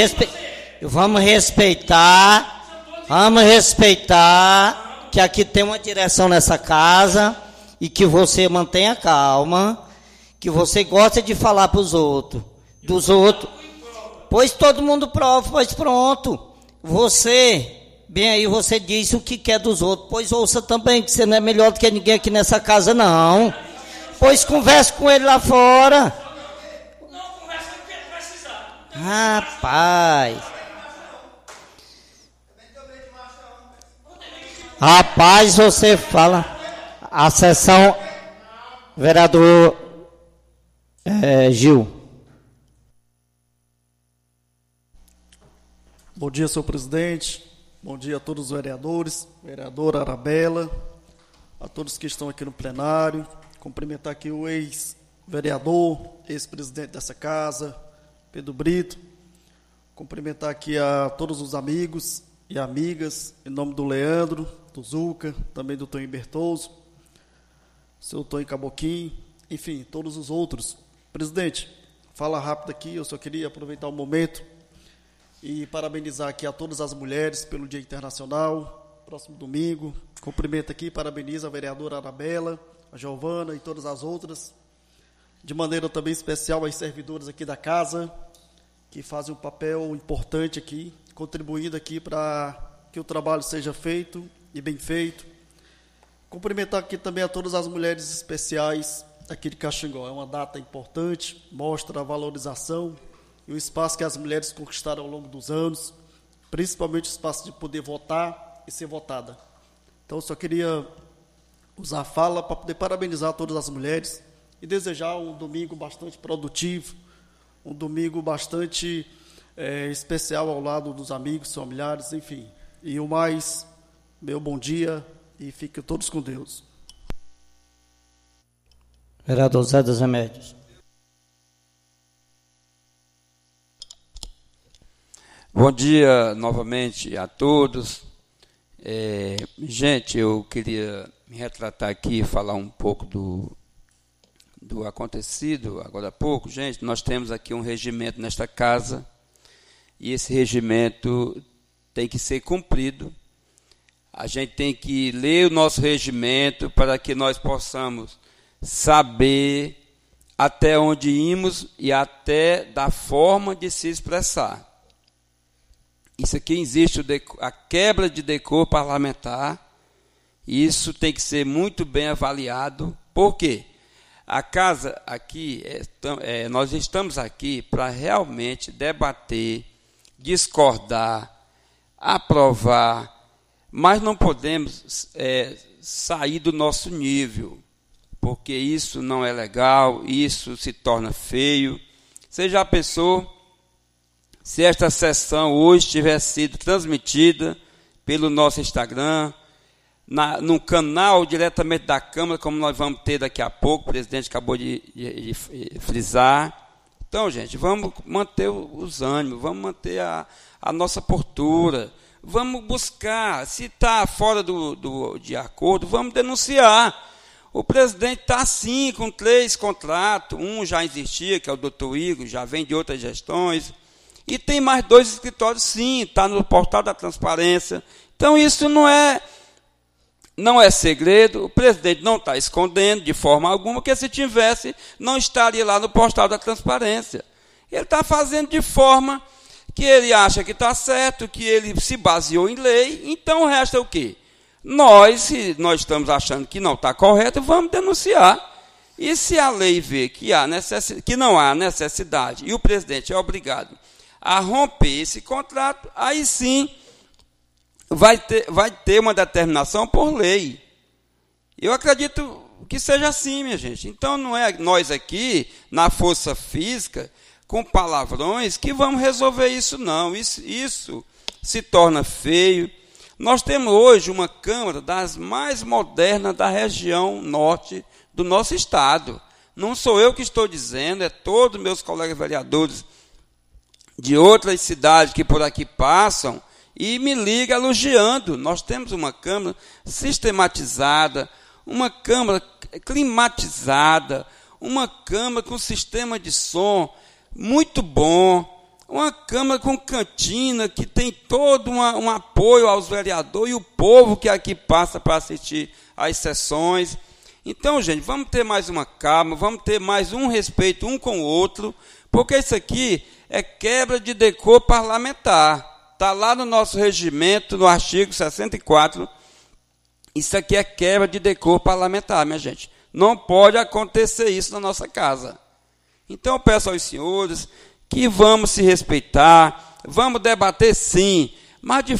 Speaker 1: respeitar que aqui tem uma direção nessa casa e que você mantenha calma, que você gosta de falar para os outros, dos outros. Pois todo mundo prova, pois pronto. Você, bem aí, você diz o que quer dos outros, pois ouça também, que você não é melhor do que ninguém aqui nessa casa, não. Pois converse com ele lá fora.
Speaker 3: Não, conversa com quem precisar.
Speaker 1: Rapaz, você fala. A sessão, vereador Gil.
Speaker 6: Bom dia, senhor presidente. Bom dia a todos os vereadores, vereadora Arabella, a todos que estão aqui no plenário. Cumprimentar aqui o ex-vereador, ex-presidente dessa casa, Pedro Brito. Cumprimentar aqui a todos os amigos e amigas, em nome do Leandro, do Zuca, também do Toninho Bertoso, seu Toninho Caboquim, enfim, todos os outros. Presidente, fala rápido aqui, eu só queria aproveitar o momento e parabenizar aqui a todas as mulheres pelo Dia Internacional, próximo domingo. Cumprimento aqui, parabenizo a vereadora Arabella, a Giovana e todas as outras. De maneira também especial as servidoras aqui da casa, que fazem um papel importante aqui, contribuindo aqui para que o trabalho seja feito e bem feito. Cumprimentar aqui também a todas as mulheres especiais aqui de Caxangó. É uma data importante, mostra a valorização e o espaço que as mulheres conquistaram ao longo dos anos, principalmente o espaço de poder votar e ser votada. Então, eu só queria usar a fala para poder parabenizar todas as mulheres e desejar um domingo bastante produtivo, um domingo bastante especial ao lado dos amigos, familiares, enfim. E o mais, meu bom dia e fiquem todos com Deus.
Speaker 1: Vereador Zé dos Remédios.
Speaker 2: Bom dia novamente a todos. Gente, eu queria me retratar aqui e falar um pouco do acontecido agora há pouco. Gente, nós temos aqui um regimento nesta casa e esse regimento tem que ser cumprido. A gente tem que ler o nosso regimento para que nós possamos saber até onde irmos e até da forma de se expressar. Isso aqui existe a quebra de decoro parlamentar, e isso tem que ser muito bem avaliado. Por quê? A casa aqui, nós estamos aqui para realmente debater, discordar, aprovar, mas não podemos sair do nosso nível, porque isso não é legal, isso se torna feio. Você já pensou se esta sessão hoje tivesse sido transmitida pelo nosso Instagram, no canal diretamente da Câmara, como nós vamos ter daqui a pouco, o presidente acabou de frisar. Então, gente, vamos manter os ânimos, vamos manter a nossa postura, vamos buscar, se está fora de acordo, vamos denunciar. O presidente está assim, com 3 contratos, um já existia, que é o doutor Igor, já vem de outras gestões, e tem mais 2 escritórios, sim, está no portal da transparência. Então, isso não é segredo, o presidente não está escondendo de forma alguma, porque se tivesse, não estaria lá no portal da transparência. Ele está fazendo de forma que ele acha que está certo, que ele se baseou em lei, então resta o quê? Se nós estamos achando que não está correto, vamos denunciar. E se a lei vê que não há necessidade e o presidente é obrigado a romper esse contrato, aí sim vai ter uma determinação por lei. Eu acredito que seja assim, minha gente. Então, não é nós aqui, na força física, com palavrões, que vamos resolver isso, não. Isso se torna feio. Nós temos hoje uma Câmara das mais modernas da região norte do nosso estado. Não sou eu que estou dizendo, é todos meus colegas vereadores de outras cidades que por aqui passam e me ligam elogiando. Nós temos uma Câmara sistematizada, uma Câmara climatizada, uma Câmara com sistema de som muito bom, uma Câmara com cantina que tem todo um apoio aos vereadores e o povo que aqui passa para assistir às sessões. Então, gente, vamos ter mais uma calma, vamos ter mais um respeito um com o outro, porque isso aqui é quebra de decoro parlamentar. Está lá no nosso regimento, no artigo 64. Isso aqui é quebra de decoro parlamentar, minha gente. Não pode acontecer isso na nossa casa. Então, eu peço aos senhores que vamos se respeitar, vamos debater sim, mas de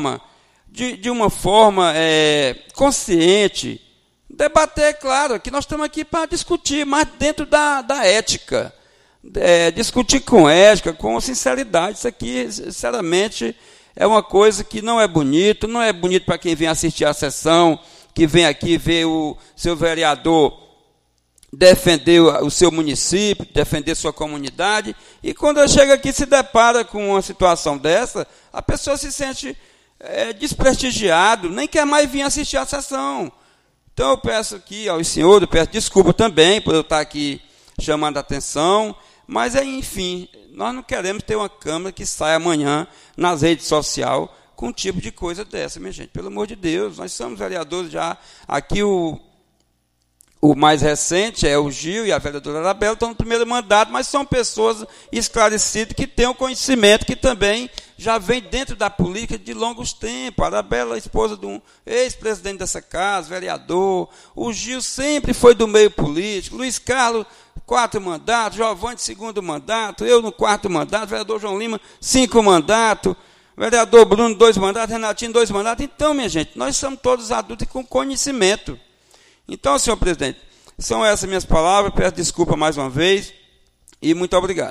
Speaker 2: uma forma consciente. Debater, claro, que nós estamos aqui para discutir, mas dentro da ética. Discutir com ética, com sinceridade. Isso aqui, sinceramente, é uma coisa que não é bonito para quem vem assistir a sessão, que vem aqui ver o seu vereador defender o seu município, defender sua comunidade, e quando chega aqui se depara com uma situação dessa, a pessoa se sente desprestigiado, nem quer mais vir assistir a sessão. Então eu peço aqui aos senhores, eu peço desculpa também por eu estar aqui chamando a atenção, mas enfim, nós não queremos ter uma Câmara que saia amanhã nas redes sociais com um tipo de coisa dessa, minha gente. Pelo amor de Deus, nós somos vereadores já. Aqui o O mais recente é o Gil e a vereadora Arabella, estão no primeiro mandato, mas são pessoas esclarecidas que têm um conhecimento que também já vem dentro da política de longos tempos. A Arabella é esposa de um ex-presidente dessa casa, vereador. O Gil sempre foi do meio político. Luiz Carlos, 4 mandatos. Giovanni, 2º mandato. Eu no 4º mandato. Vereador João Lima, 5 mandatos. Vereador Bruno, 2 mandatos. Renatinho, 2 mandatos. Então, minha gente, nós somos todos adultos e com conhecimento. Então, senhor presidente, são essas minhas palavras. Peço desculpa mais uma vez e muito obrigado.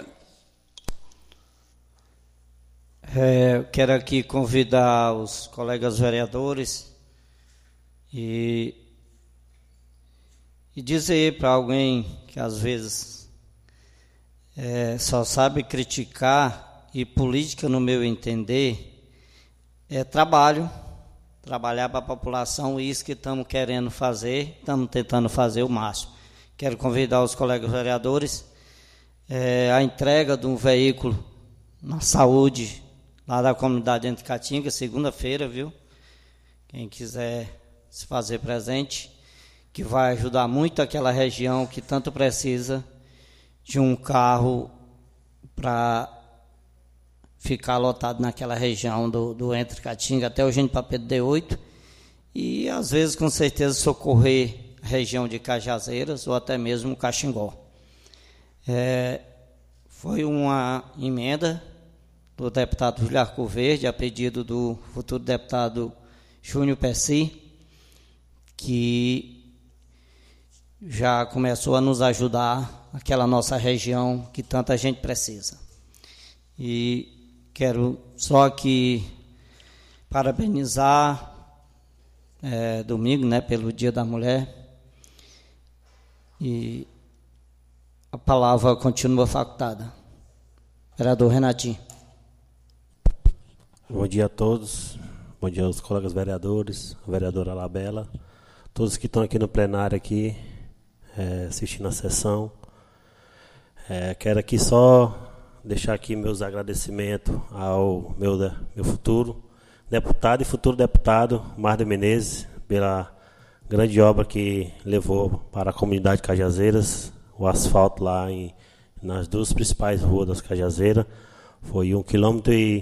Speaker 1: Eu quero aqui convidar os colegas vereadores e dizer para alguém que às vezes só sabe criticar, e política, no meu entender, é trabalhar para a população, isso que estamos querendo fazer, estamos tentando fazer o máximo. Quero convidar os colegas vereadores a entrega de um veículo na saúde, lá da comunidade Entre Caatinga, segunda-feira, viu? Quem quiser se fazer presente, que vai ajudar muito aquela região que tanto precisa de um carro para ficar lotado naquela região do Entre Caatinga até o Gênio Pedro D8, e às vezes, com certeza, socorrer a região de Cajazeiras ou até mesmo Caxingó. Foi uma emenda do deputado Júlio Arcoverde, a pedido do futuro deputado Júnior Pessi, que já começou a nos ajudar naquela nossa região que tanta gente precisa. E quero só aqui parabenizar domingo, né, pelo Dia da Mulher, e a palavra continua facultada. Vereador Renatinho.
Speaker 7: Bom dia a todos, bom dia aos colegas vereadores, a vereadora Arabella, todos que estão aqui no plenário aqui, assistindo a sessão. Quero aqui só deixar aqui meus agradecimentos ao meu futuro deputado e futuro deputado, Márcio Menezes, pela grande obra que levou para a comunidade de Cajazeiras, o asfalto lá nas 2 principais ruas das Cajazeiras. Foi 1,2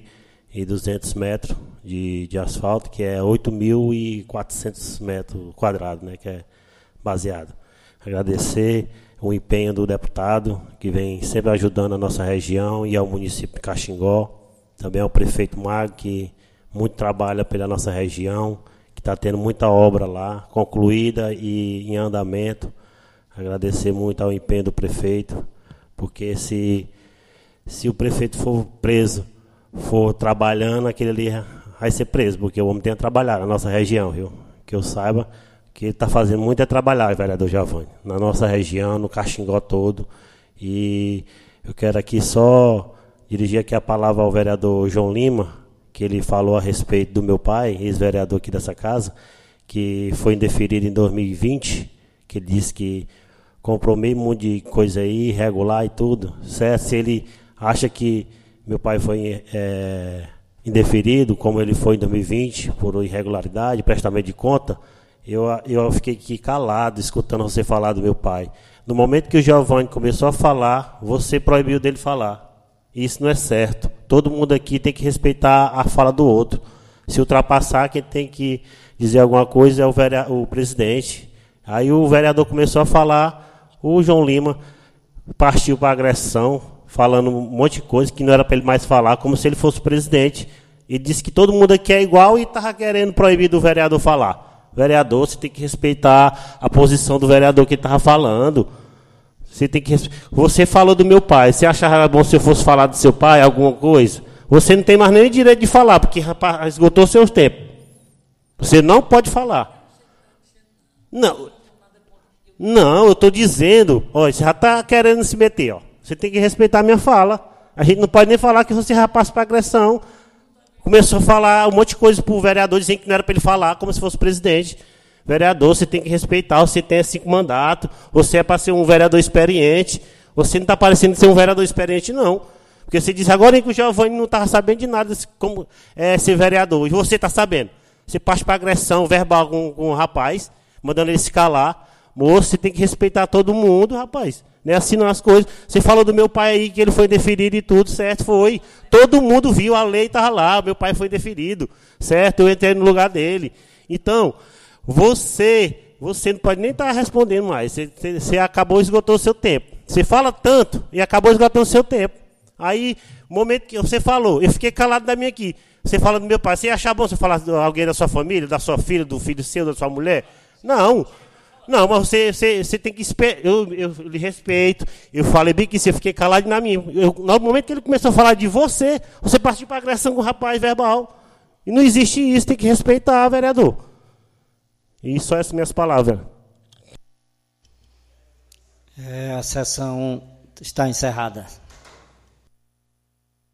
Speaker 7: km de asfalto, que é 8.400 metros quadrados, né, que é baseado. Agradecer o empenho do deputado, que vem sempre ajudando a nossa região, e ao município de Caxingó, também ao prefeito Mago, que muito trabalha pela nossa região, que está tendo muita obra lá, concluída e em andamento. Agradecer muito ao empenho do prefeito, porque se o prefeito for preso, for trabalhando, aquele ali vai ser preso, porque o homem tem a trabalhar na nossa região, viu? Que eu saiba que ele está fazendo muito é trabalhar, vereador Giovanni, na nossa região, no Caxingó todo. E eu quero aqui só dirigir aqui a palavra ao vereador João Lima, que ele falou a respeito do meu pai, ex-vereador aqui dessa casa, que foi indeferido em 2020, que ele disse que comprou meio monte de coisa aí, irregular e tudo. Certo? Se ele acha que meu pai foi indeferido, como ele foi em 2020, por irregularidade, prestamento de conta, eu fiquei aqui calado, escutando você falar do meu pai. No momento que o Giovanni começou a falar, você proibiu dele falar. Isso não é certo. Todo mundo aqui tem que respeitar a fala do outro. Se ultrapassar, quem tem que dizer alguma coisa é o presidente. Aí o vereador começou a falar, o João Lima partiu para a agressão, falando um monte de coisa que não era para ele mais falar, como se ele fosse o presidente. Ele disse que todo mundo aqui é igual e estava querendo proibir do vereador falar. Vereador, você tem que respeitar a posição do vereador que estava falando. Você falou do meu pai. Você achava bom se eu fosse falar do seu pai, alguma coisa? Você não tem mais nem direito de falar, porque rapaz, esgotou seus tempos. Você não pode falar. Não, eu estou dizendo, ó, você já está querendo se meter, ó. Você tem que respeitar a minha fala. A gente não pode nem falar que você já passa para agressão. Começou a falar um monte de coisa para o vereador, dizendo que não era para ele falar, como se fosse presidente. Vereador, você tem que respeitar, você tem 5 mandatos, você é para ser um vereador experiente, você não está parecendo ser um vereador experiente, não. Porque você diz agora que o Giovanni não estava sabendo de nada como ser vereador, e você está sabendo. Você parte para agressão verbal com o rapaz, mandando ele se calar, Moço, você tem que respeitar todo mundo, rapaz. Não é assim não as coisas. Você falou do meu pai aí, que ele foi indeferido e tudo, certo? Foi. Todo mundo viu, a lei estava lá, meu pai foi indeferido, certo? Eu entrei no lugar dele. Então, você não pode nem estar respondendo mais. Você acabou, esgotou o seu tempo. Você fala tanto e acabou esgotando o seu tempo. Aí, no momento que você falou, eu fiquei calado da minha aqui. Você fala do meu pai, você ia achar bom você falar de alguém da sua família, da sua filha, do filho seu, da sua mulher? Não. Não, mas você tem que esperar. Eu lhe respeito. Eu falei bem que você fiquei calado na minha. No momento que ele começou a falar de você partiu para agressão com o rapaz verbal. E não existe isso, tem que respeitar, vereador. E só essas minhas palavras.
Speaker 1: A sessão está encerrada.